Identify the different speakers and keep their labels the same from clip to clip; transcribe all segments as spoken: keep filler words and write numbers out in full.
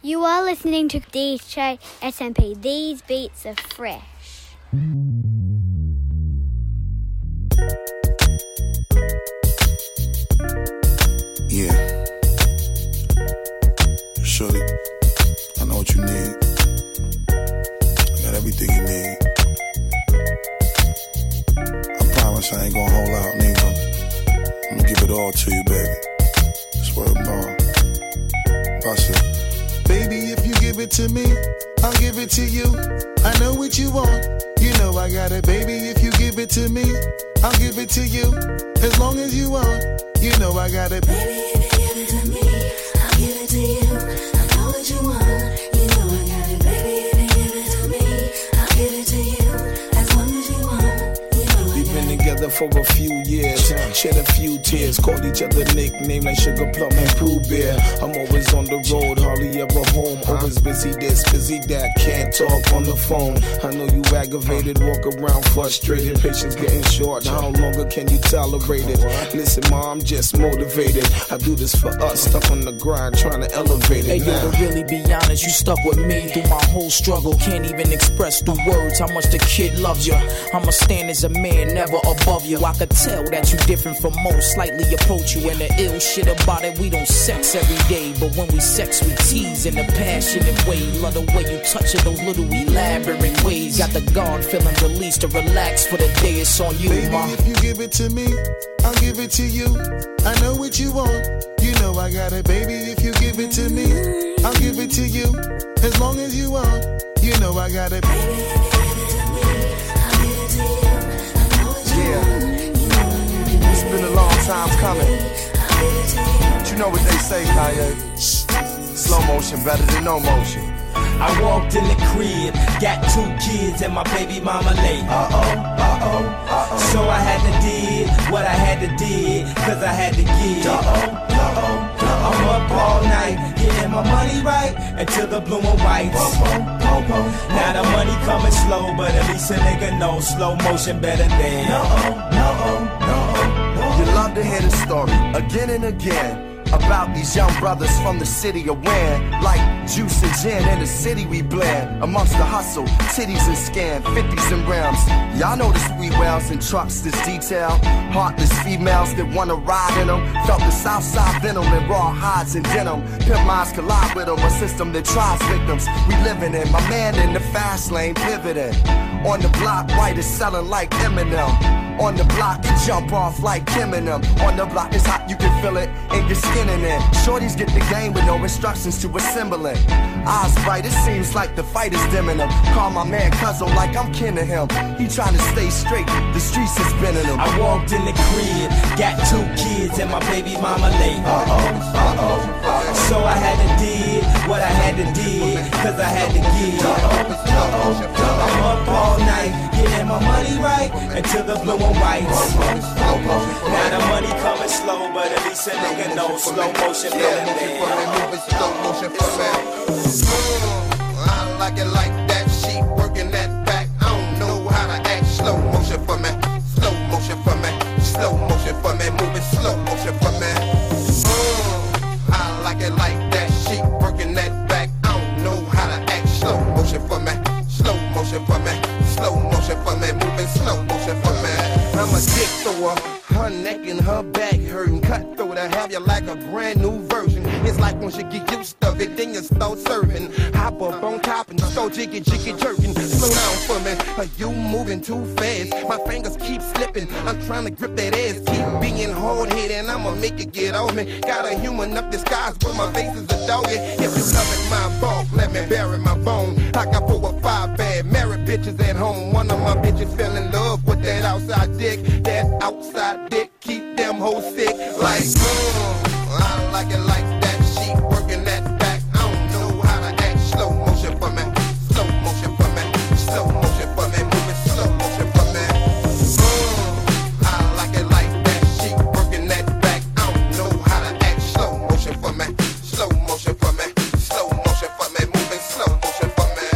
Speaker 1: You are listening to D J S M P. These beats are fresh.
Speaker 2: Yeah. Shorty, I know what you need. I got everything you need. I promise I ain't gonna hold out, nigga. I'm gonna give it all to you, baby. Swear to God. Bust it. Baby, if you give it to me, I'll give it to you. I know what you want. You know I got it, baby. If you give it to me, I'll give it to you. As long as you want, you know I got it.
Speaker 3: Baby, if you give it to me, I'll give it to you. I know what you want. You know I got it. Baby, if you give it to me, I'll give it to you. As long as you want, you know I got it.
Speaker 4: We've been together for a few years, shed a few tears, called each other nicknames like Sugar Plum and Pooh Bear. I'm always on the road, hardly ever home. Always busy this, busy that, can't talk on the phone. I know you aggravated, walk around frustrated. Patience getting short, how longer can you tolerate it? Listen, ma, I'm just motivated. I do this for us, stuck on the grind, trying to elevate it.
Speaker 5: Hey, yo, to really be honest, you stuck with me through my whole struggle. Can't even express through words how much the kid loves you. I'ma stand as a man, never above you. I could tell that you different from most, slightly approach you. And the ill shit about it, we don't sex every day, but when we sex, we tease in a passionate way. Love the way you touch it, those little elaborate ways. Got the guard feeling released to relax for the day. It's on you,
Speaker 2: baby,
Speaker 5: ma.
Speaker 2: If you give it to me, I'll give it to you. I know what you want. You know I got it, baby. If you give it to me, I'll give it to you. As long as you want, you know I got it.
Speaker 3: Baby, if you give it to me, I'll give it to you. I know what you
Speaker 6: Yeah.
Speaker 3: want. You know I got it.
Speaker 6: It's been a long time coming.
Speaker 3: I'll give it to you.
Speaker 6: But you know what they say, Kanye? Slow motion better than no motion.
Speaker 7: I walked in the crib, got two kids and my baby mama late. Uh-oh, uh-oh, uh-oh. So I had to did what I had to did, cause I had to give. Uh-oh, uh-oh, uh-oh. I'm up all night, getting my money right, until the blue and whites. Now the money coming slow, but at least a nigga know slow motion better than. No-oh, no-oh, no-oh.
Speaker 6: You love to hear the story again and again about these young brothers from the city of Wynn. Like juice and gin in the city we blend. Amongst the hustle, titties and scan, fifties and rims. Y'all know the speed wells and trucks this detail. Heartless females that wanna ride in them. Felt the south side venom and raw hides and denim. Pimp minds collide with them, a system that tries victims. We living in, my man in the fast lane pivoting. On the block, right is selling like Eminem. On the block, you jump off like Kim and them. On the block, it's hot, you can feel it in your skin and in. Shorties get the game with no instructions to assemble it. Eyes bright, it seems like the fight is dimming them. Call my man Cuzzo like I'm kin to him. He trying to stay straight, the streets is bending him.
Speaker 7: I walked in the crib, got two kids and my baby mama late. Uh-oh, uh-oh. So I had to did what I had to did, cause I had to give. Uh-oh, uh-oh. I'm up all night, getting my money right, until the blue and whites. Now the money coming slow, but at least a nigga know slow motion better than.
Speaker 8: Moving slow motion for me. Mm, I like it like that. She working that back. I don't know how to act. Slow motion for me. Slow motion for me. Slow motion for me. Moving slow motion for me. Mm, I like it like that. She working that back. I don't know how to act. Slow motion for me. Slow motion for me. Slow motion for me. Moving slow motion for me. I'm a dick thrower. Her neck and her back hurting. Cutthroat, I have you like a brand new version. It's like once you get used to it, then you start serving. Hop up on top and start jiggy jiggy jerking. Slow down for me, are you moving too fast? My fingers keep slipping, I'm trying to grip that ass. Keep being hard-headed and I'ma make it get on me. Got a human up disguise, but my face is a doggy. If you loving my bulk, let me bury my bone. I got four or five bad married bitches at home. One of my bitches fell in love with that outside dick. That outside dick keep them hoes sick. Like, mm, I like it like that. She working that back. I don't know how to act. Slow motion for me. Slow motion for me. Slow motion for me. Moving slow motion for me. Mm, I like it like that. She working that back. I don't know how to act. Slow motion for me. Slow motion for me. Slow motion for me. Moving slow motion for me.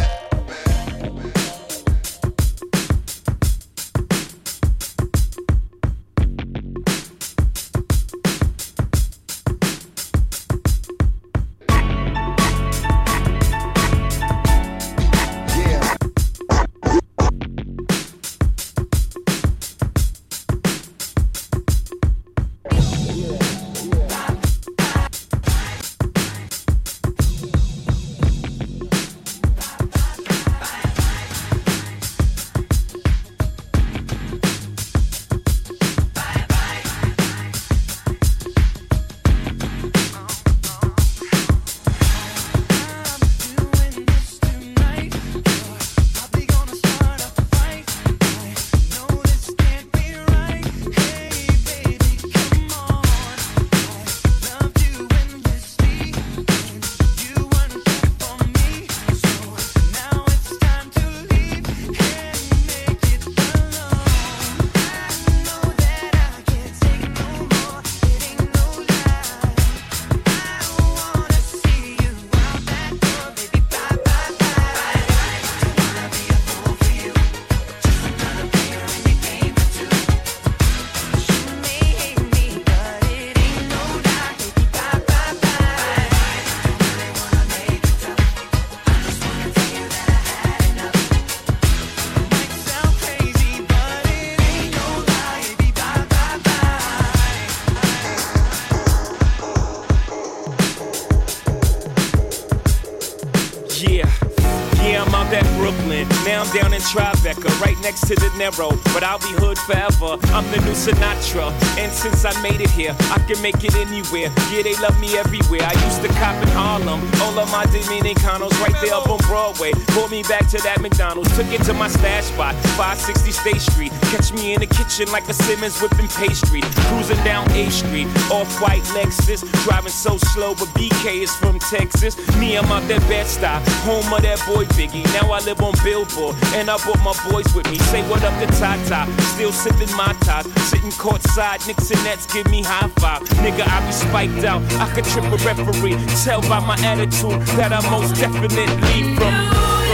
Speaker 9: Yeah. Yeah, I'm out at Brooklyn. Now I'm down in Tribeca, right next to De Niro. But I'll be hood forever. I'm the new Sinatra. And since I made it here, I can make it anywhere. Yeah, they love me everywhere. I used to cop in Harlem. All of my Dominicanos right there up on Broadway. Pulled me back to that McDonald's. Took it to my stash spot, five sixty State Street. Catch me in the kitchen like a Simmons whipping pastry. Cruising down A Street, off-white Lexus. Driving so slow, but B K is from Texas. Me, I'm out that Bed-Stuy, home of that boy Biggie. Now I live on Billboard, and I brought my boys with me. Say what up to Tata, still sipping my top. Sitting courtside, Knicks and Nets give me high five. Nigga, I be spiked out, I could trip a referee. Tell by my attitude that I most definitely from.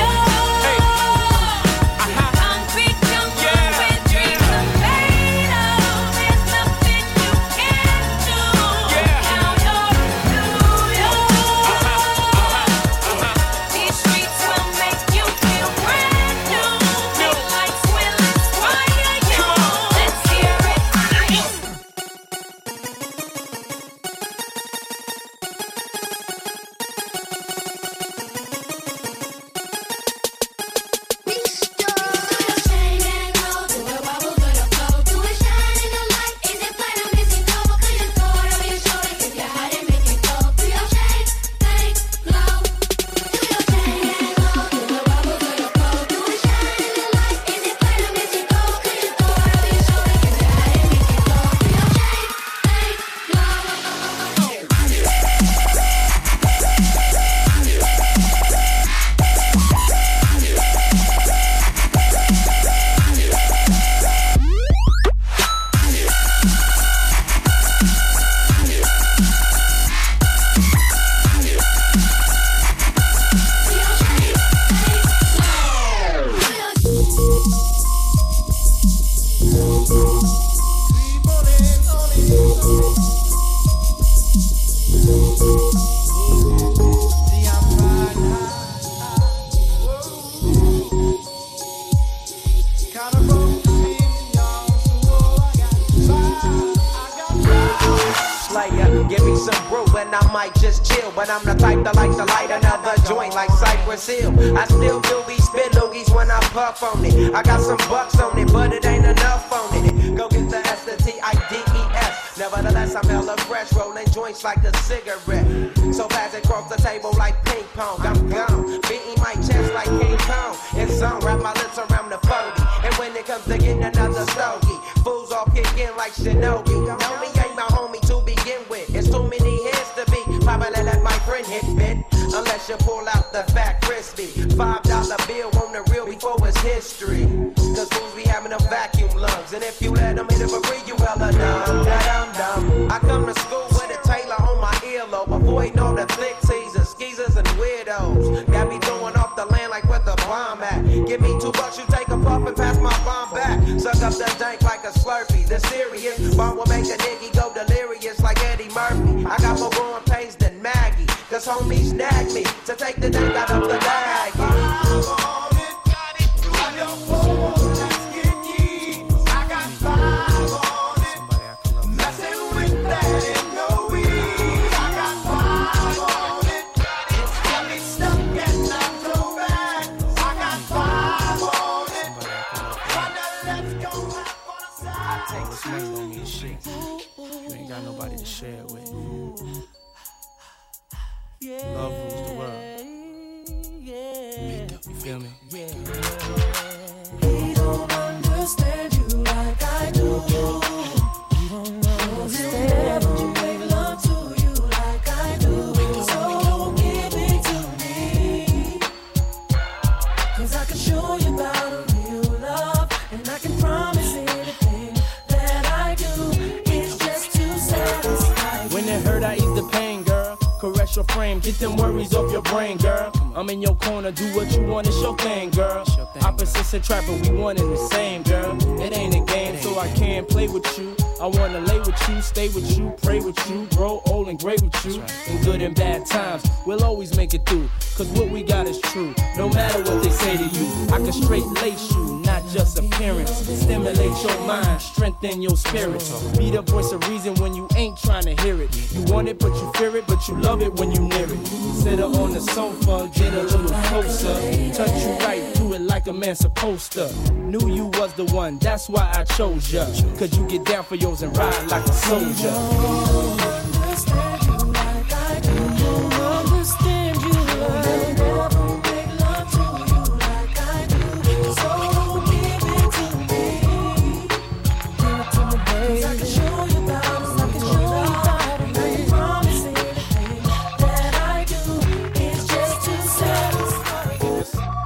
Speaker 5: Trapper, we one and the same, girl. It ain't a game, so I can't play with you. I wanna lay with you, stay with you, pray with you, grow old and great with you. In good and bad times, we'll always make it through. Cause what we got is true, no matter what they say to you. I can straight lace you, not just appearance. Stimulate your mind, strengthen your spirit. Be the voice of reason when you ain't trying to hear it. You want it, but you fear it, but you love it when you near it. Sit her on the sofa, get a little
Speaker 10: man supposed to. Knew you was the one, that's why I chose ya. Cause you get down for yours and ride like a soldier.
Speaker 3: Understand you like I do. Understand you like I never make love to you like I do. So give it to me. Give it to me, baby. 'Cause I can show you about it. I can show you about it. I promise anything that I do is just to satisfy you.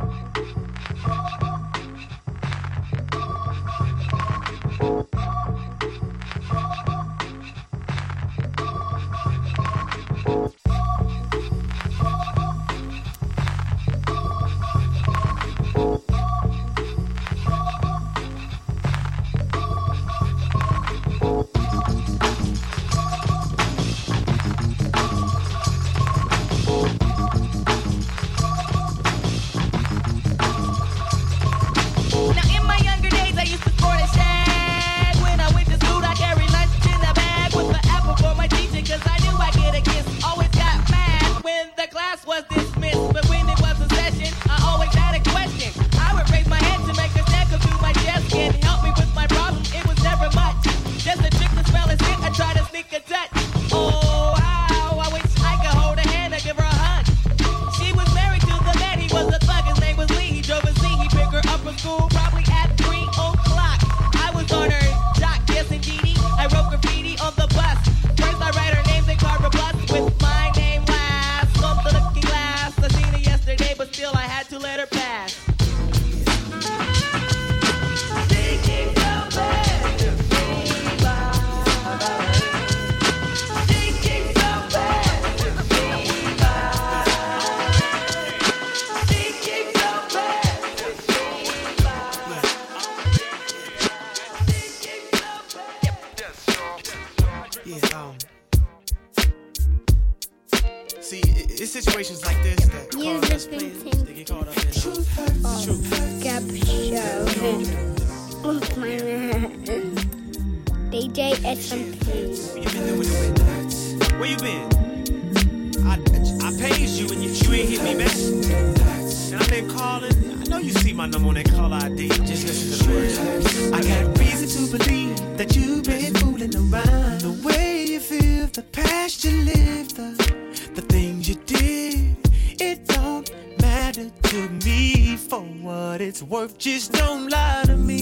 Speaker 11: Just don't lie to me,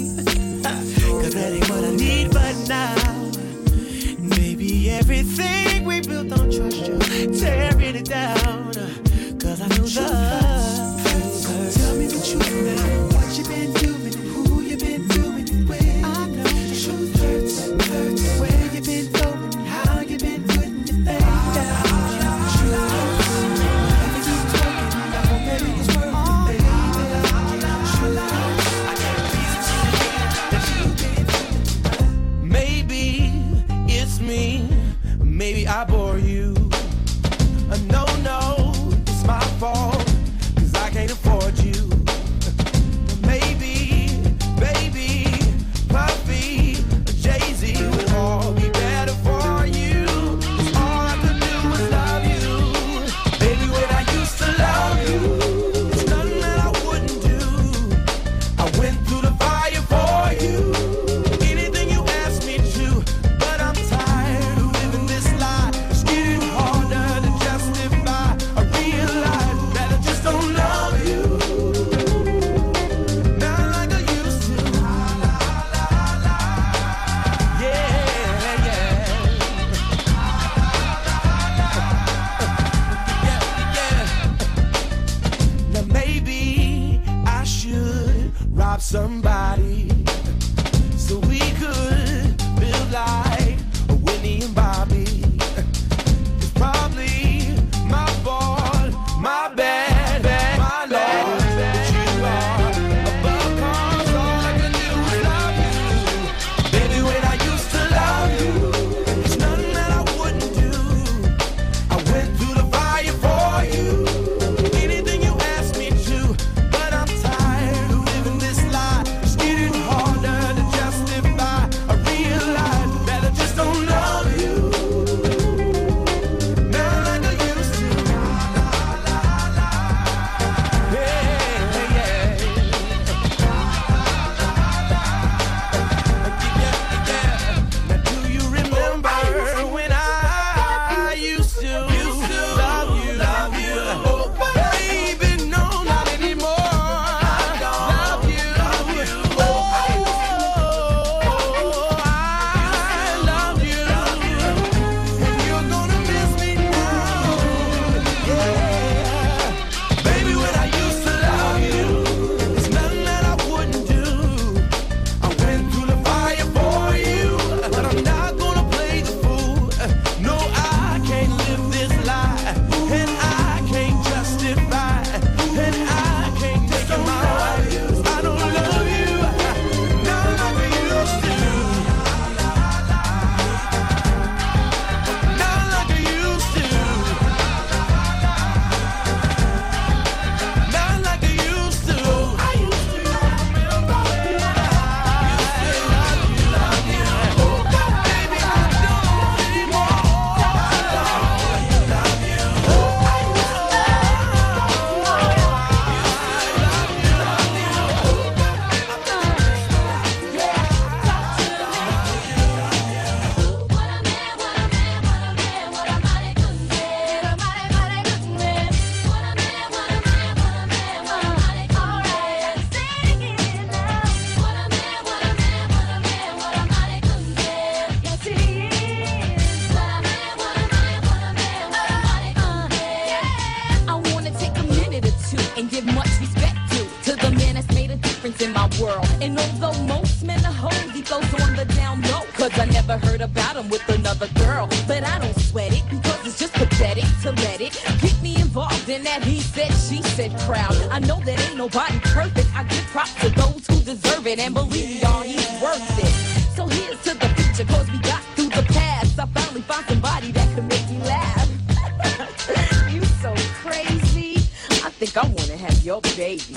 Speaker 11: cause that ain't what I need. But now, maybe everything we built on trust, you tearing it down. Cause I know love. Tell me the truth now. What you been doing and who you been doing and where. I know the truth hurts, hurts. Where you been going and how you been putting your thing down. Maybe I bore you. Uh, no, no, it's my fault, cause I can't afford you. Maybe, baby, Puffy, Jay-Z would all be better for you. Cause all I could do was love you. Baby, when I used to love you, there's nothing that I wouldn't do. I went through the fire for you. Anything you asked me to, but I'm tired of living this lie. It's getting harder to justify. I realize that I just don't love you, not like I used to. Yeah, yeah. Yeah, yeah. Now maybe I should rob somebody so we could build like Whitney and Bobby. It's probably my fault, my bad, bad, my lord. But you are above cause all I can do is love you. Baby, when I used to love you, there's nothing that I wouldn't do. I went through the fire for you. Anything you asked me to, but I'm tired of living this lie. It's getting hard.
Speaker 12: diamonds in my world. And although most men are hoes, he goes on the down low. Cause I never heard about him with another girl. But I don't sweat it, because it's just pathetic to let it get me involved in that he said, she said crowd. I know that ain't nobody perfect. I give props to those who deserve it. And believe y'all, he's worth it. So here's to the future, cause we got through the past. I finally found somebody that could make me laugh. You so crazy. I think I wanna have your baby.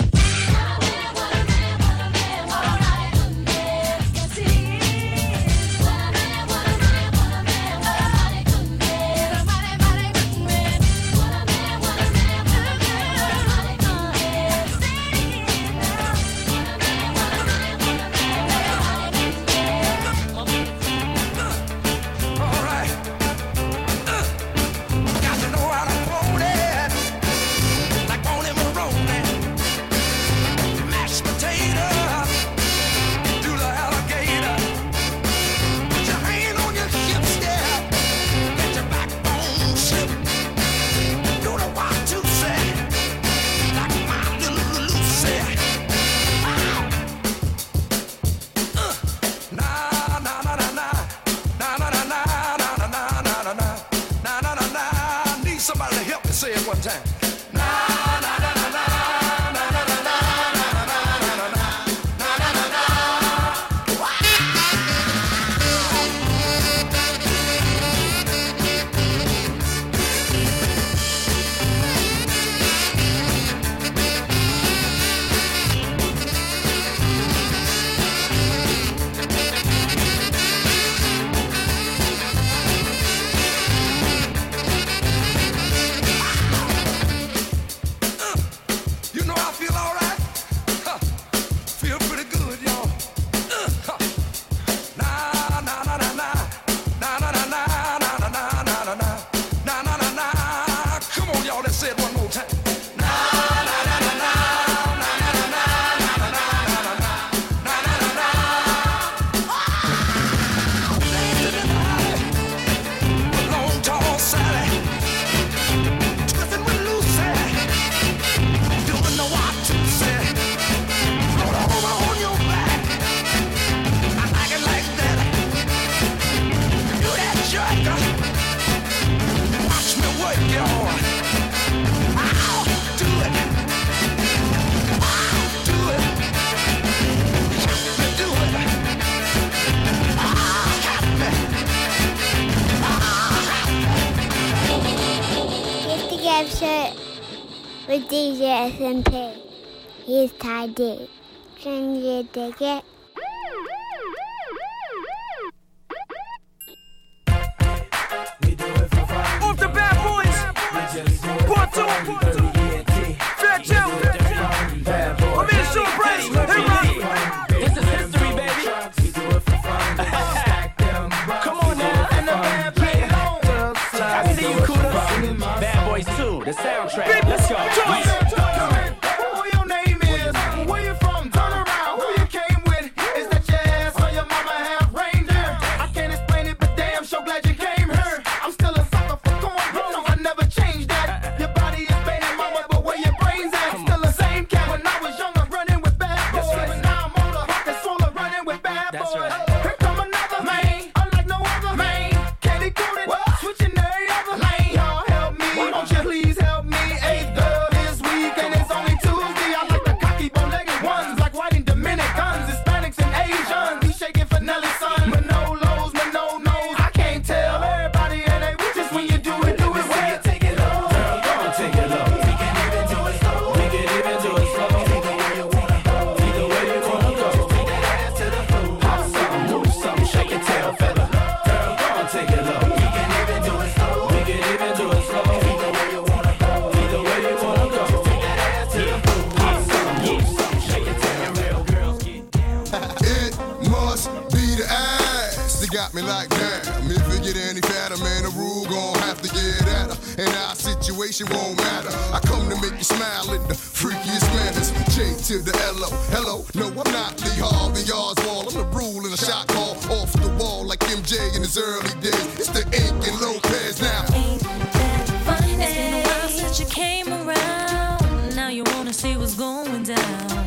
Speaker 1: With D J S M P. Here's Ty D. Can you dig it?
Speaker 13: Off the bad boys. Part two. Fair Joe. I'm in Sean Brady. Hey, Rock. This is history, baby. Come on now. And the bad play along. I see you, Kuda. Bad Boys two, the soundtrack. Let's go.
Speaker 14: Who your name is? Where you from? Turn around. Who you came with? Is that your ass or your mama have reindeer? I can't explain it, but damn, so glad you came here. I'm still a sucker for corn, you know I never changed that. Your body is baby mama, but where your brains at? Still the same cat when I was younger, running with bad boys. But now I'm older, pockets full of running with bad boys. Here come another man, unlike no other man. Candy coated, switching every other lane. Y'all help me, won't you please help me? Eighth girl this week, and it's only Tuesday. I like the cocky, bow-legged ones, like white and Dominicans, Hispanics and Asians. He shaking for Nelly's son, Manolos, Manonos. I can't tell everybody, and they just when you do it, do it well. Take it low, girl, go and take it low. We can even do it slow. We can even do it slow. Either way you wanna go, either way you wanna go. Take that ass to the floor. Pop something, move something, shake your tail feather. Girl, go and take it low. We can even do it slow. We can even do it slow. Either way you wanna go, either way you wanna go. Take that ass to the floor. Pop something, move something, shake your tail. Real girls get down.
Speaker 2: It must be the ass that got me like damn. If it get any fatter, man, the rule gon' have to get at her. And our situation won't matter. I come to make you smile in the freakiest manners. J to the L O. Hello, no, I'm not Lee Harvey Oswald. I'm the rule in a shot call off the wall like M J in his early days. It's the Ink and Lopez now.
Speaker 3: It's been a while since you came around. Now you wanna see what's going down.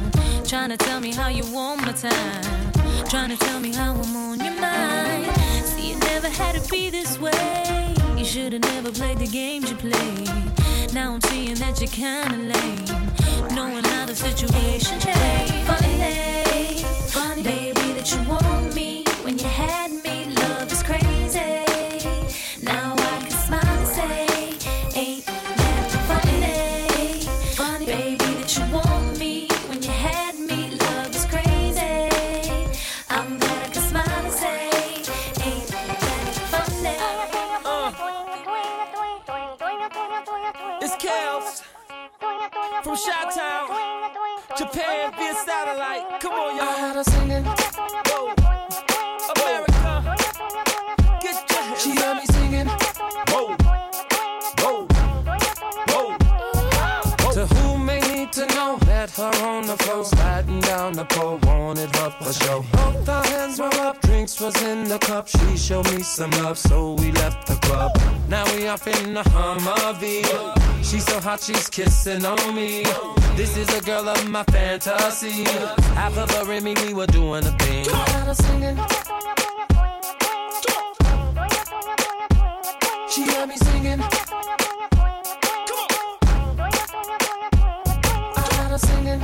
Speaker 15: Trying to tell me how you want my time. Trying to tell me how I'm on your mind. See, it never had to be this way. You should have never played the games you played. Now I'm seeing that you're kinda lame, knowing how the situation changed. Funny, funny, baby, that you want me when you had me. Love is crazy. Now I can smile and say, ain't that funny? Funny, baby, that you want me when you had me. Love is crazy. I'm glad I can smile and say, ain't that funny?
Speaker 13: It's Kels from Chi-Town, Japan via satellite. Come on, y'all. I had her singing. Whoa. America. Get your hands. She heard me singing. Whoa. Whoa. Whoa. To who may need to know, met her on the floor, sliding down the pole, wanted her for show. Both our hands were up, drinks was in the cup. She showed me some love, so we left the club. Now we off in the Humvee. She's so hot, she's kissing on me. This is a girl of my fantasy. Half of her and me, we were doing a thing. I had her singing. She heard me singing. I had her singing.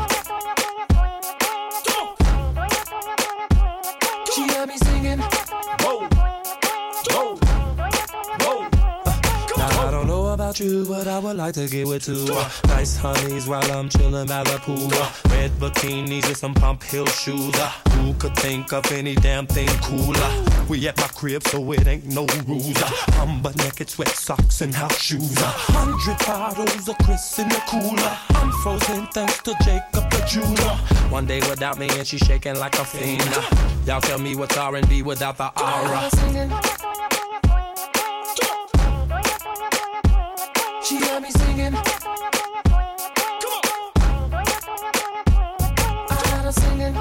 Speaker 13: She heard me singing. Whoa, whoa, whoa. Now I don't know about you, but I would like to get with two uh, nice honeys while I'm chillin' by the pool. Uh, red bikinis and some pump heel shoes. Uh, who could think of any damn thing cooler? We at my crib, so it ain't no rules. Uh, I'm butt naked, sweat socks and house shoes. A uh, hundred bottles of Chris in the cooler. I'm frozen thanks to Jacob the jeweler. One day without me and she shaking like a fiend. Uh, y'all tell me what's R and B without the aura. She heard me singing. I had her singing.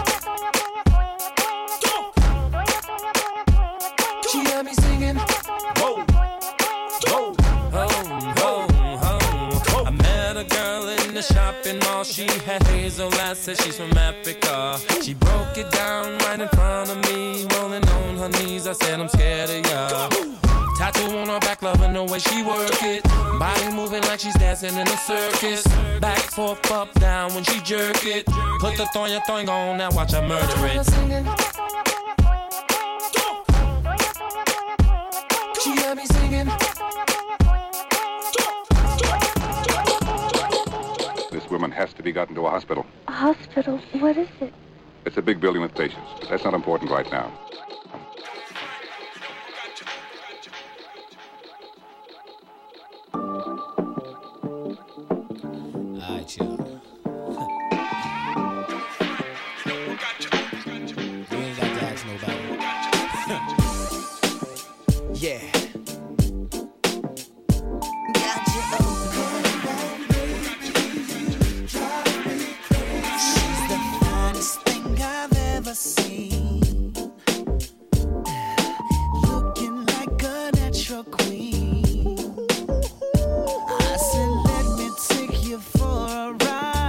Speaker 13: She heard me singing. Whoa, whoa, home, home, home. I met a girl in the shopping mall. She had hazel eyes, said she's from Africa. She broke it down right in front of me, rolling on her knees. I said I'm scared of ya. Tattoo on her back, loving the way she work it. Body moving like she's dancing in a circus. Back, forth, up, down when she jerk it. Put the thong, your thong on, now watch her murder it. She heard me singing.
Speaker 16: This woman has to be gotten to a hospital.
Speaker 1: A hospital? What is it?
Speaker 16: It's a big building with patients. That's not important right now.
Speaker 5: Alright, y'all. You ain't got to ask nobody. Yeah.
Speaker 3: She's the finest thing I've ever seen. Looking like a natural queen. I said, let me take you for a ride.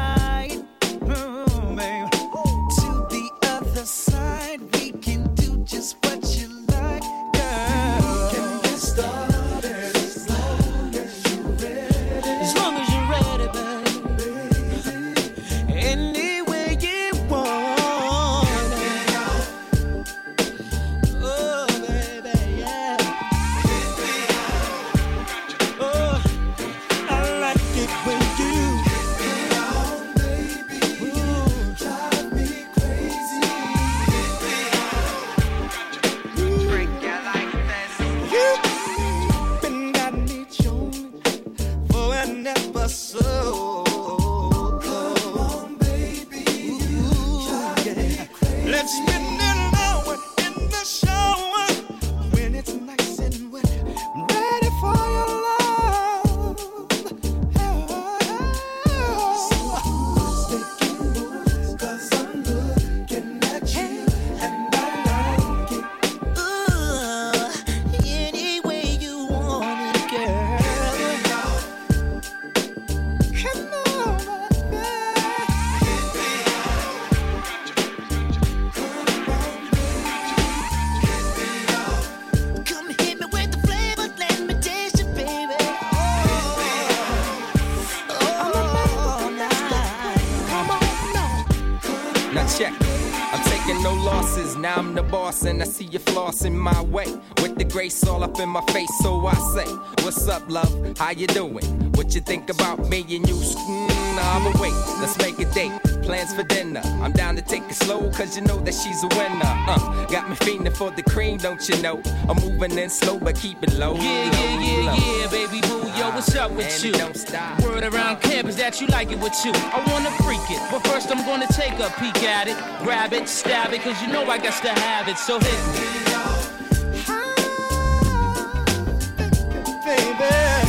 Speaker 7: check it. I'm taking no losses, now I'm the boss and I see you flossing my way. With the grace all up in my face, so I say, what's up, love? How you doing? What you think about me and you? Mm, nah, but wait, let's make a date. Plans for dinner. I'm down to take it slow, cause you know that she's a winner. Uh, got me fiending for the cream, don't you know? I'm moving in slow, but keep it low.
Speaker 17: Yeah, yeah, yeah,
Speaker 7: low.
Speaker 17: yeah, baby boo, yo, what's up with
Speaker 7: And
Speaker 17: you?
Speaker 7: it don't stop.
Speaker 17: Word around campus that you like it with you. I wanna freak it, but first I'm gonna take a peek at it, grab it, stab it, cause you know I got to have it, so hit me.
Speaker 3: Baby.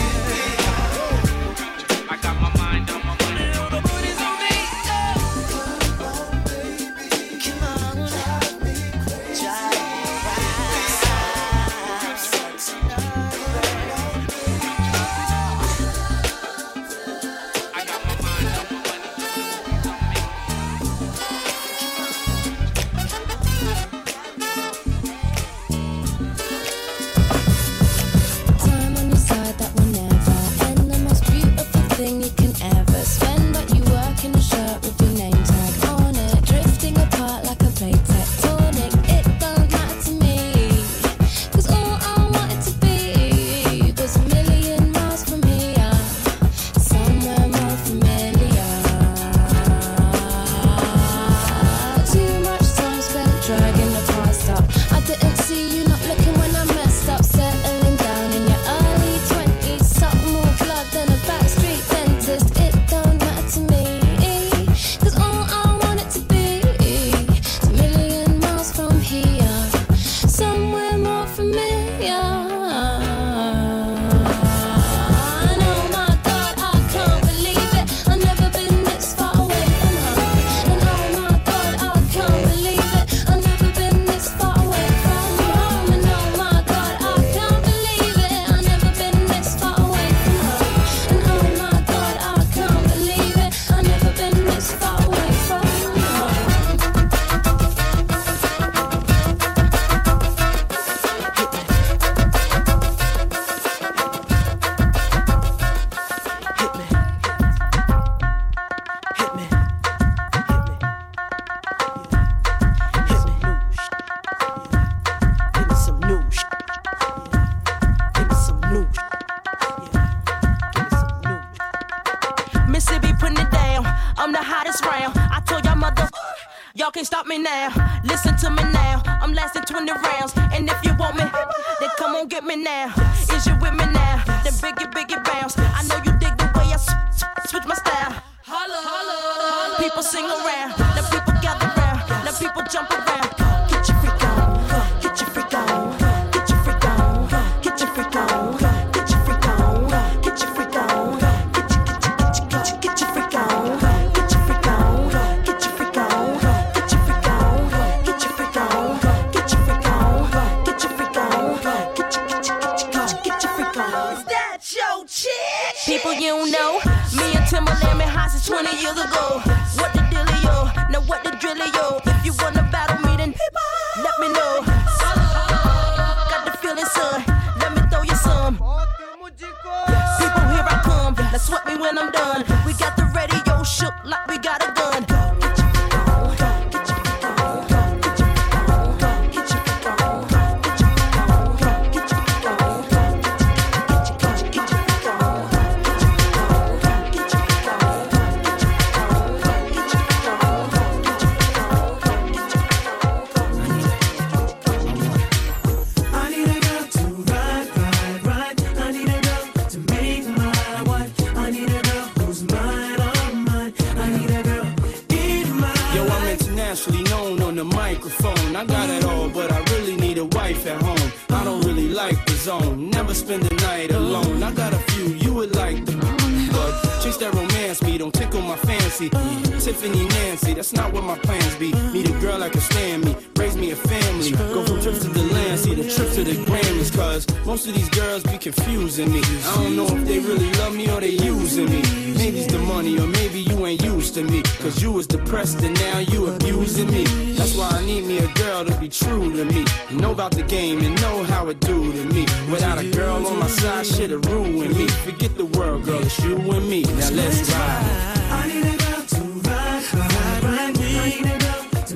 Speaker 18: Tiffany Nancy, that's not what my plans be. Meet a girl that can stand me, raise me a family. Go from trips to the land, see the trip to the Grammys. Cause most of these girls be confusing me. I don't know if they really love me or they using me. Maybe it's the money or maybe you ain't used to me. Cause you was depressed and now you abusing me. That's why I need me a girl to be true to me. Know about the game and know how it do to me. Without a girl on my side, shit'll ruin me. Forget the world, girl, it's you and me. Now let's ride.
Speaker 3: I need a girl to ride, ride, ride me. I need a girl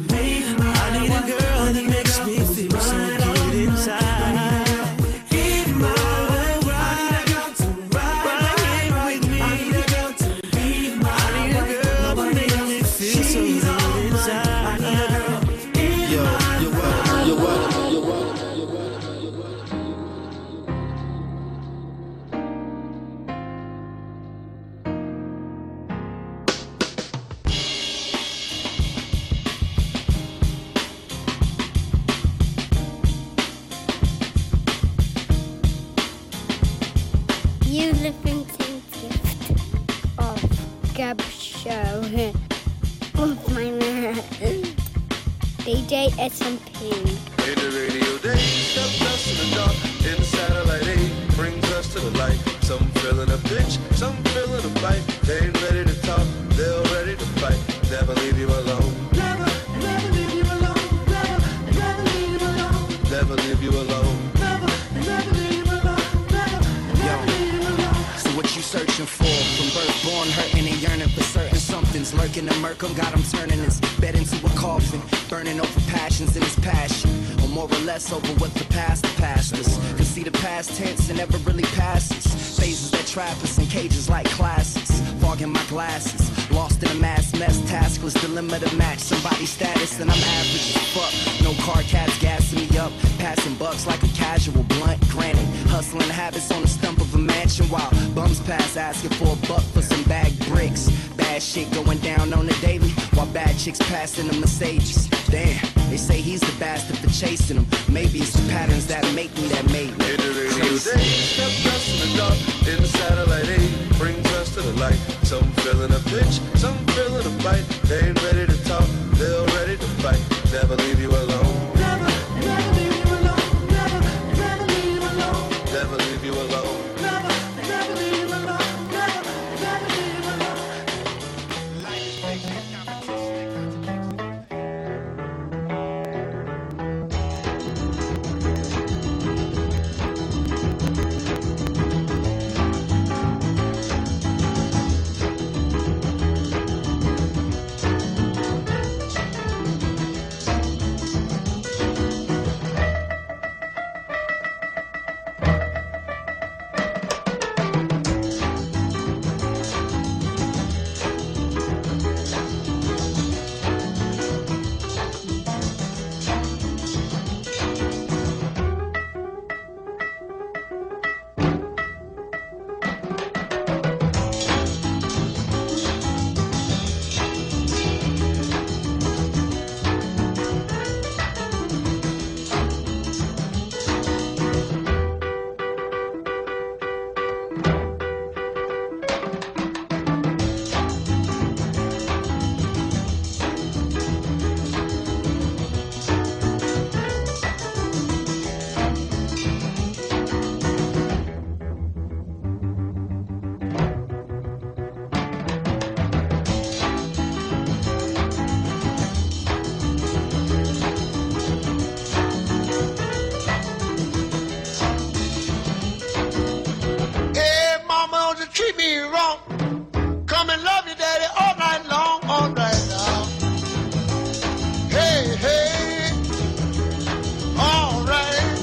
Speaker 1: Gab Show with my man D J S M P.
Speaker 11: In the radio day, stepped us in the dark. In the satellite age, brings us to the light. Some feeling a pitch, some feeling a fight. They ain't ready to talk, they're ready to fight. Never leave you alone. Never, never leave you alone. Never, never leave you alone. Never leave you alone. Never, never leave you alone. Never, never leave you alone.
Speaker 5: So what you searching for? From birth, born, hurting and yearning for certain somethings. Lurking to murk 'em, got 'em turning his bed into a coffin. Burning over passions in his passion. Or more or less over what the past the past us. Cause see the past tense and never really passes. Phases that trap us in cages like classics. Fogging my glasses. Lost in a mass mess, taskless dilemma to match somebody's status. And I'm average as fuck. No car cats gassing me up. Passing bucks like a casual blunt. Granted, hustling habits on the stump of a mansion. While bums pass asking for a buck for some bag bricks. Bad shit going down on the daily. While bad chicks passing the Mercedes. Damn, they say he's the bastard for chasing them. Maybe it's the patterns that make me that made me.
Speaker 11: In the radio day, stepped us in the dark. In the satellite age, brings us to the light. Some feeling a pitch, some feeling a fight. They ain't ready to talk, they're ready to fight. Never leave you alone. Never, never leave you alone. Never, never leave you alone. Never leave you alone. Never, never leave you alone. Never, never leave you alone. Treat me wrong. Come and love you, daddy, all night long, all right now. Hey, hey, all right.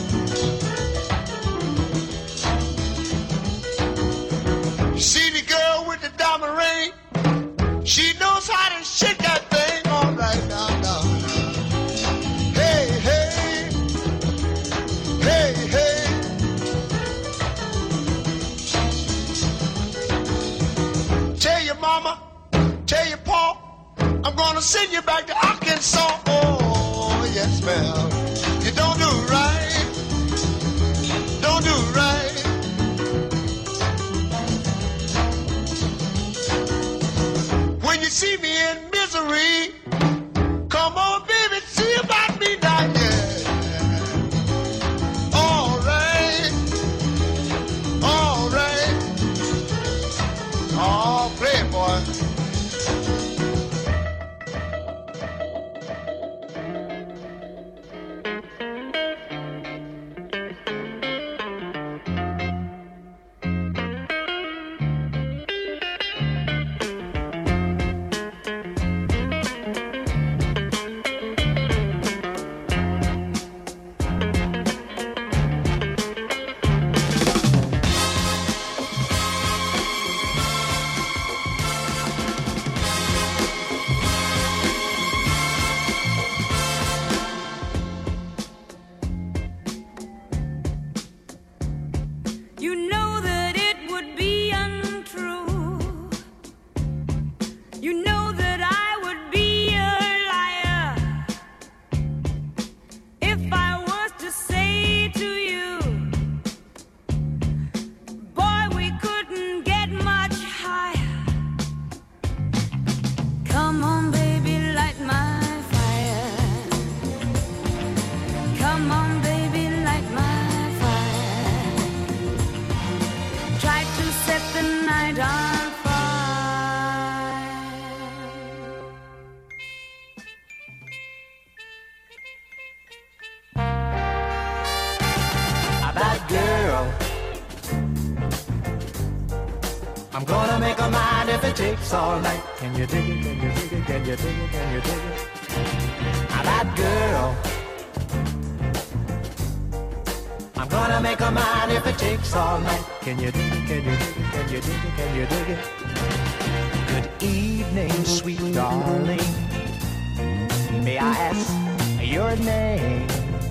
Speaker 11: See the girl with the diamond ring? She knows how to shake that thing, all right now, now. Hey, hey, hey, hey. Tell your mama, tell your pa, I'm gonna send you back to Arkansas. Oh, yes, ma'am. You don't do right, don't do right. When you see me in misery, come on, baby, see about me now, yeah. All right, all right. Oh, play it, boy.
Speaker 19: takes all night. Can you dig it? Can you dig it? Can you dig it? Can you dig it? Now that girl, I'm gonna make her mine if it takes all night. Can you dig it? Can you dig it? Can you dig it? Can you dig it? Good evening, sweet darling. May I ask your name?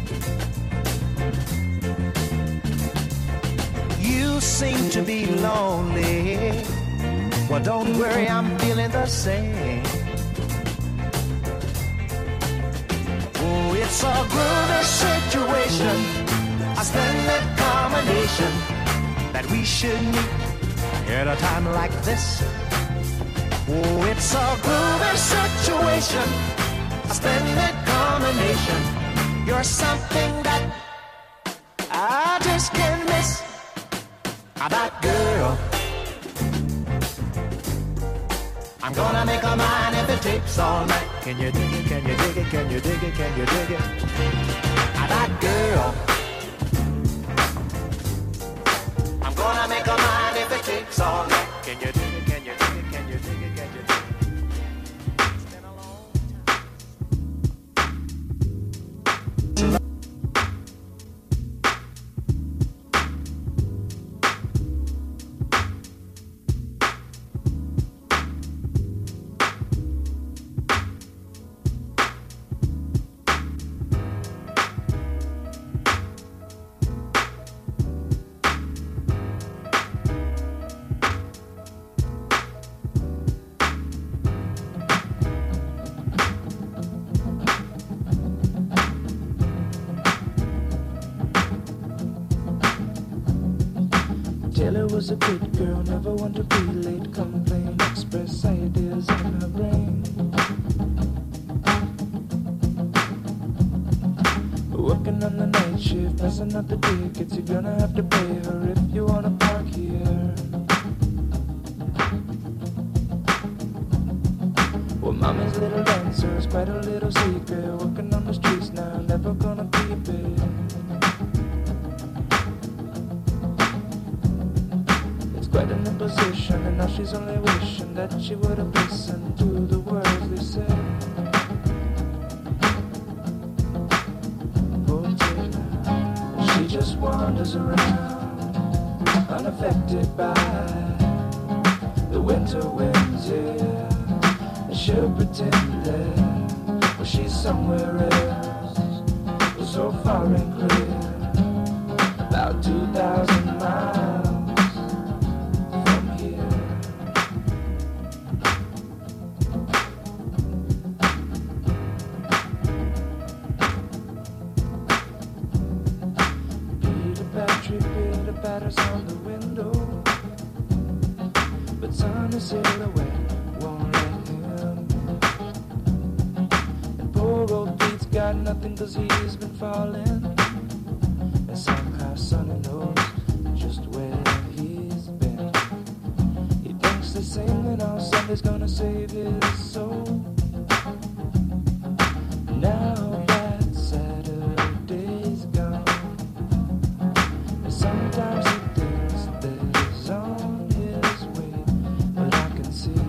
Speaker 19: You seem to be lonely. Well, don't worry, I'm feeling the same. Oh, it's a groovy situation, a splendid combination that we should meet at a time like this. Oh, it's a groovy situation, a splendid combination. You're something that I just can't miss. That girl, I'm gonna make her mine if it takes all night. Can you dig it? Can you dig it? Can you dig it? Can you dig it? That girl, I'm gonna make her mine if it takes all night. Can you dig it? Can you dig it? Can you dig it? Can you dig it?
Speaker 3: Taylor was a good girl, never one to be late, complain, express ideas in her brain. Working on the night shift, passing out the tickets, you're gonna have to pay her if you wanna park here. Well, mommy's little dancer is quite a little secret, working on the streets now, never gonna keep it. Quite an imposition, and now she's only wishing that she would have listened to the words they said. Oh, Taylor, she just wanders around, unaffected by the winter winds, yeah. And she'll pretend that, well, she's somewhere else, well, so far and clear, about two thousand miles. Batters on the window, but sun is silhouette won't let him. And poor old Pete's got nothing cause he's been falling, and somehow Sonny knows just where he's been. He thinks that singing on Sunday's gonna save his soul. Now that Saturday's gone, sometimes he thinks that he's on his way, but I can see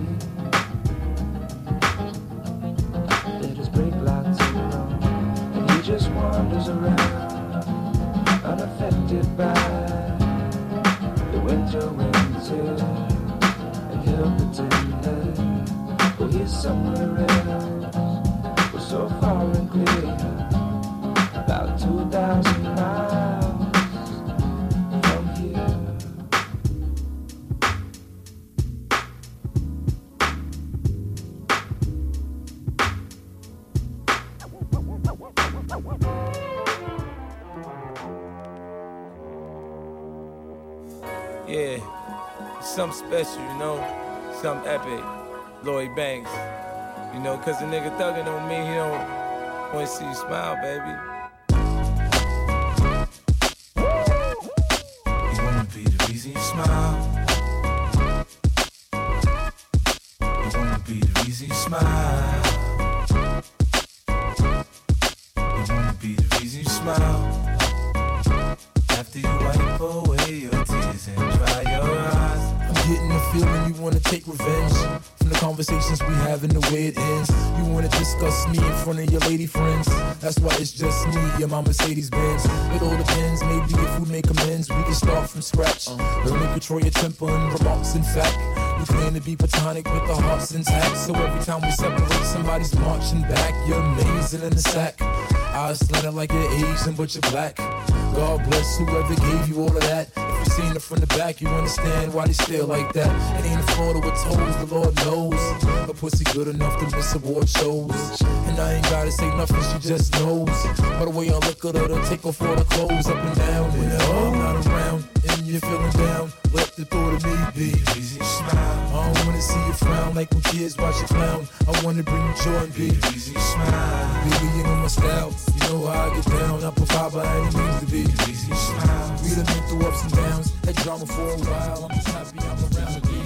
Speaker 3: that his brake lights are wrong, and he just wanders around, unaffected by the winter winds here, and he'll pretend that, well, he's somewhere else, we're so far and clear, about two thousand miles.
Speaker 13: Yeah, something special, you know, something epic. Lloyd Banks, you know, cause the nigga thuggin' on me, he don't wanna see you smile, baby. You wanna be the reason you smile. You wanna be the reason you smile. You wanna be the reason you smile. After you wipe away your tears and dry your eyes,
Speaker 20: getting the feeling you wanna take revenge from the conversations we have and the way it ends. You wanna discuss me in front of your lady friends. That's why it's just me and my Mercedes Benz. It all depends, maybe if we make amends, we can start from scratch. Learn to control your temper and remarks. In fact, we plan to be platonic with the hearts intact. So every time we separate, somebody's marching back. You're amazing in the sack. Eyes slanted like you're Asian, but you're black. God bless whoever gave you all of that. If you seen it from the back, you understand why they still like that. It ain't a Florida with toes, the Lord knows. A pussy good enough to miss award shows. And I ain't gotta say nothing, she just knows. By the way I look at her, to take off all the clothes up and down. And I'm not around, and you're feeling down. Let the thought of me be easy, smile. I don't wanna see you frown like when kids watch you clown. I wanna bring you joy and be easy, smile. Baby, you know my style, you know how I get down. I provide by any means to be easy, smile. We done been through ups and downs, had drama for a while. I'm just happy I'm around again.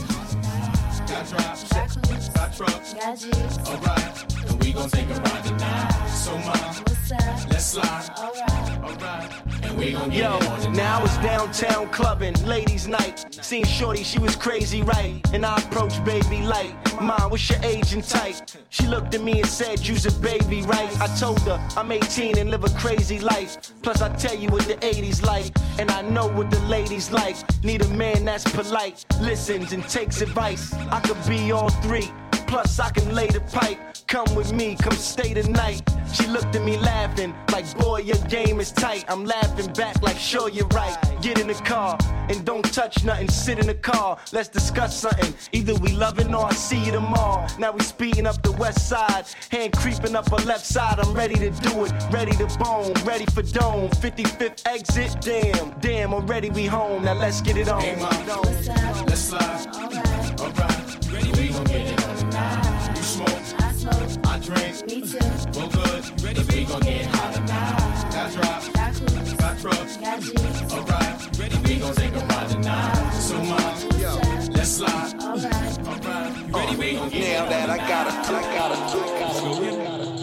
Speaker 11: Got drops, got trucks, got G's. Alright, and we gon' take a ride tonight. So mom, what's up? Let's slide. Alright, alright. And we gon' get
Speaker 21: Yo,
Speaker 11: it on tonight.
Speaker 21: now it's downtown clubbing, ladies' night. Seen shorty, she was crazy, right? And I approached baby like, Mom, what's your age and type? She looked at me and said, you's a baby, right? I told her, I'm eighteen and live a crazy life. Plus I tell you what the eighties like, and I know what the ladies like. Need a man that's polite, listens and takes advice. I could be all three, plus I can lay the pipe. Come with me, come stay the night. She looked at me laughing, like boy your game is tight. I'm laughing back like sure you're right. Get in the car, and don't touch nothing, sit in the car. Let's discuss something, either we loving or I see you tomorrow. Now we speeding up the west side, hand creeping up her left side. I'm ready to do it, ready to bone, ready for dome. fifty-fifth exit, damn, damn, already we home. Now let's get it on.
Speaker 11: Hey mom, let's slide. Alright, alright. Ready, we gon' get it on tonight. You smoke, I smoke, I drink, me too. Well good, ready, we gon' get hot tonight. Got drops, got cookies, got trucks, got G's. Alright, ready, we gon' take a ride tonight. So mom, yo, let's slide. Alright, alright. Ready, we gon' get it on
Speaker 21: that I gotta, I gotta, I gotta.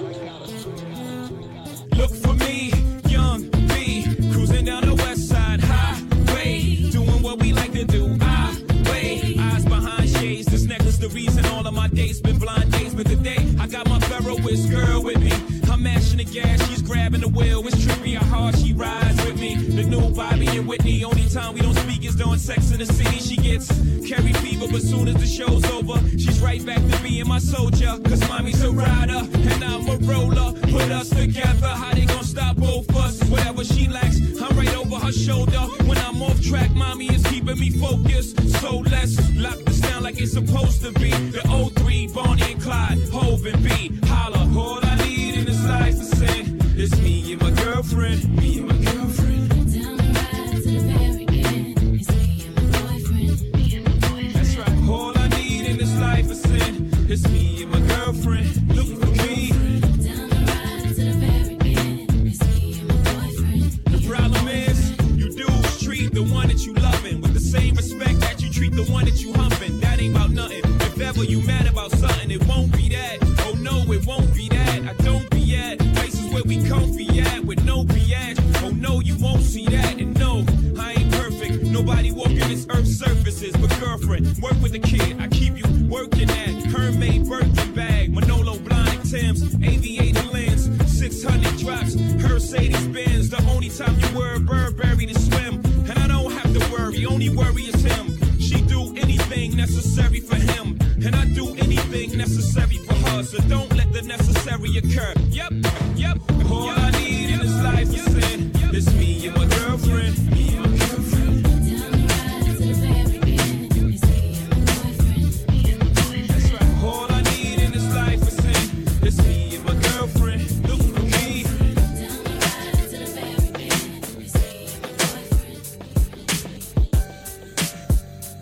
Speaker 9: Look for me, young B, cruising down the west side highway, doing what we like to do. I wait, eyes behind shades. This necklace the reason all of my dates been blind dates, but today I got my Ferroist girl with me. I'm mashing the gas, she's grabbing the wheel. It's trippy how hard she rides with me. The new Bobby and Whitney. Only time we don't speak is during Sex in the City. She gets carry fever, but soon as the show's over, she's right back to being my soldier. Cause mommy's a rider and I'm a roller. Put us together, how they gon' stop both us? Whatever she lacks, I'm right over her shoulder. When I'm off track, mommy is keeping me focused. So let's lock this down like it's supposed to be. The oh three, Bonnie and Clyde, Hov and B. Holla, all I need in this life to sin. It's me and my girlfriend, me and my girlfriend. Down the ride to the very end. It's me and my boyfriend, me and my boyfriend. That's right. All I need in this life is sin. It's me and my girlfriend. Look for me. Down the ride to the very end. It's me and my boyfriend. The problem is, you dudes treat the one that you loving with the same respect that you treat the one that you humping. That ain't about nothing. If ever you mad about something, it won't be that. Oh no, it won't be that. I don't be at places where we comfy at with no biatch. Oh no, you won't see that. And no, I ain't perfect. Nobody walking this earth's surfaces. But girlfriend, work with the kid. I keep you working at Hermès Birkin bag, Manolo Blahnik Tim's, aviator lens, six hundred drops, Mercedes Benz. The only time you wear a Burberry to swim, and I don't have to worry. Only worry is him. She do anything necessary for him, and I do anything necessary for her. So don't let the necessary occur. Yep, yep. All I need in this life is sin. It's me and my girlfriend. Me and my girlfriend. Down the ride to the very end. It's me and my boyfriend. Me and my boyfriend. That's right. All I need in this life is sin. It's me and my girlfriend. Look for me. Down the ride to the very end. It's me and my boyfriend.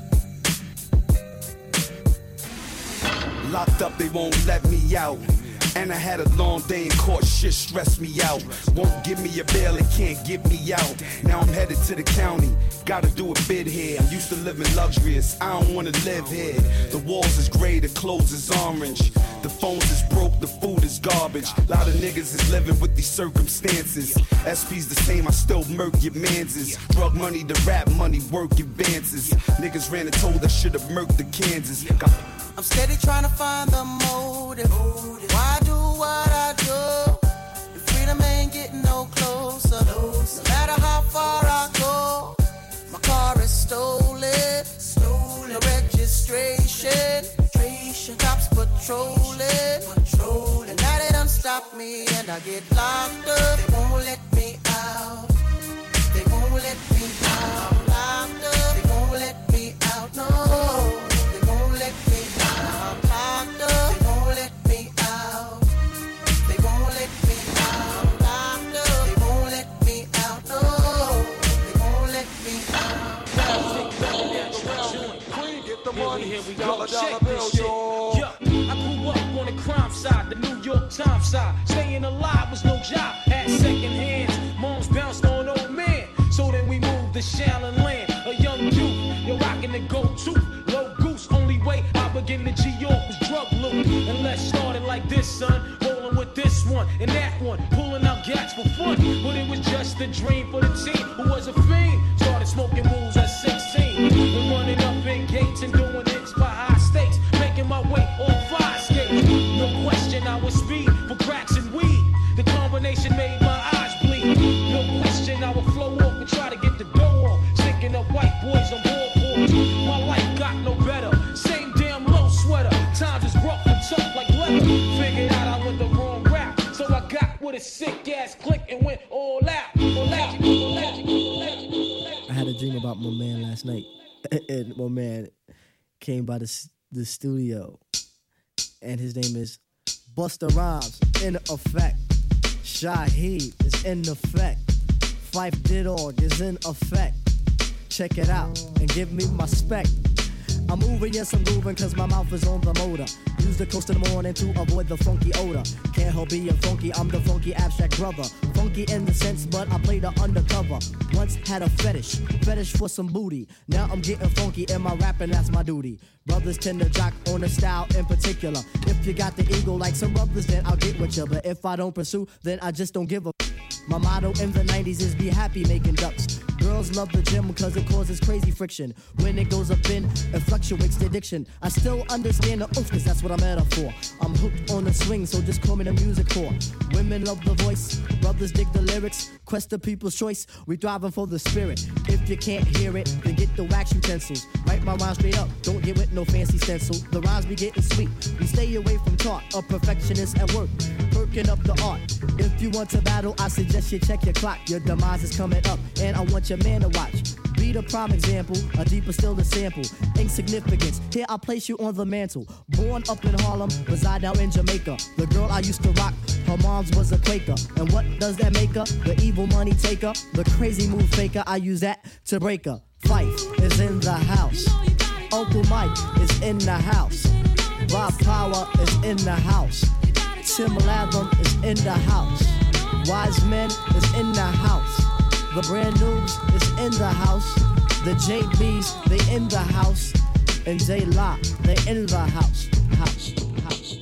Speaker 22: Locked up, they won't let me out.
Speaker 4: And I had a long day in court, shit stressed me out. Won't give me a bail, it can't get me out. Now I'm headed to the county, gotta do a bid here. I'm used to living luxurious, I don't wanna live here. The walls is gray, the clothes is orange. The phones is broke, the food is garbage. A lot of niggas is living with these circumstances. S P's the same, I still murk your manses. Drug money, the rap money, work advances. Niggas ran and told I should've murked the Kansas. Got
Speaker 22: I'm steady trying to find the motive. Why do what I do? If freedom ain't getting no closer. No matter how far I go, my car is stolen. Stolen. No registration. Cops patrolling. Patrolling. And now they done stop me and I get locked up. They won't let me out. They won't let me out. Locked up. They won't let me out. No. They won't let me out. Locked up. They won't let me out. They won't let me out. Locked up. They won't let me out. No. They won't let me out.
Speaker 17: Queen, get the money. Here we go. Check this shit. Yeah, I grew up on the crime side, the New York Times side. Staying alive was no job. Had second hands. Moms bounced on old man. So then we moved to Shaolin Land. A young youth, you're rocking the go-to. Low goose, only way I begin to G-York was drug loot. And let's start it like this, son. Rolling with this one and that one. Pulling out gats for fun. But it was just a dream for the team who was a fiend. Started smoking rules at sixteen. And running up in gates and doing hits by high stakes. Making my way on fire skates. No question I was speed for cracks and weed. The combination made my eyes bleed. No question I would flow off and try to get the dough off. Sticking up white boys on board boards. My life got no better. Same damn low sweater. Times is rough and tough like leather. Figured out I went the wrong route. So I got with a sick ass click and went all out. All out. All out. All out.
Speaker 23: I had a dream about my man last night. And my man came by the, the studio. And his name is Busta Rhymes, in effect. Shaheed is in effect. Phife Didog is in effect. Check it out and give me my spec. I'm moving, yes I'm moving, cause my mouth is on the motor. Use the coast in the morning to avoid the funky odor. Can't help being funky, I'm the funky abstract brother. Funky in the sense, but I play the undercover. Once had a fetish, fetish for some booty. Now I'm getting funky in my rapping, that's my duty. Brothers tend to jock on the style in particular. If you got the ego like some brothers, then I'll get with you. But if I don't pursue, then I just don't give a f- My motto in the nineties is be happy making ducks. Girls love the gym because it causes crazy friction. When it goes up in, it fluctuates the addiction. I still understand the oof, cause that's what I'm at up for. I'm hooked on the swing, so just call me the music whore. Women love the voice, brothers dig the lyrics. Quest the people's choice, we thriving for the spirit. If you can't hear it, then get the wax utensils. Write my rhymes straight up, don't get with no fancy stencil. The rhymes be getting sweet, we stay away from talk. A perfectionist at work, perking up the art. If you want to battle, I suggest you check your clock. Your demise is coming up, and I want your man to watch. Be the prime example, a deeper still the sample. Insignificance, here I place you on the mantle. Born up in Harlem, reside now in Jamaica. The girl I used to rock, her mom's was a Quaker. And what does that make her? The evil money taker, the crazy move faker. I use that to break her. Phife is in the house. Uncle Mike is in the house. Rob Power is in the house. Tim Latham is in the house. Wise Men is in the house. The Brand News is in the house. The J Bs, they in the house. And J Lock, they in the house. House, house.